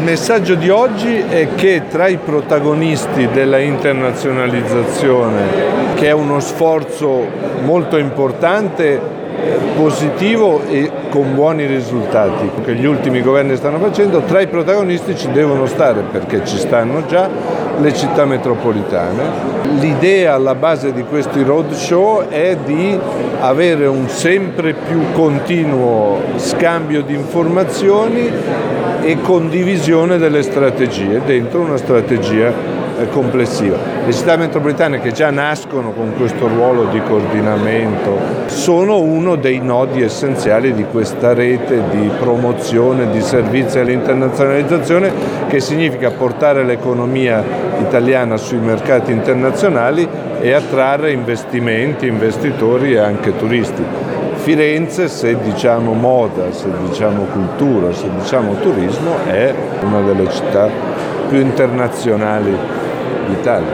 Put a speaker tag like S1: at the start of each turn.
S1: messaggio di oggi è che tra i protagonisti della internazionalizzazione, che è uno sforzo molto importante, positivo e con buoni risultati che gli ultimi governi stanno facendo, tra i protagonisti ci devono stare, perché ci stanno già, le città metropolitane. L'idea alla base di questi roadshow è di avere un sempre più continuo scambio di informazioni e condivisione delle strategie dentro una strategia complessiva. Le città metropolitane, che già nascono con questo ruolo di coordinamento, sono uno dei nodi essenziali di questa rete di promozione di servizi all'internazionalizzazione, che significa portare l'economia italiana sui mercati internazionali e attrarre investimenti, investitori e anche turisti. Firenze, se diciamo moda, se diciamo cultura, se diciamo turismo, è una delle città più internazionali d'Italia.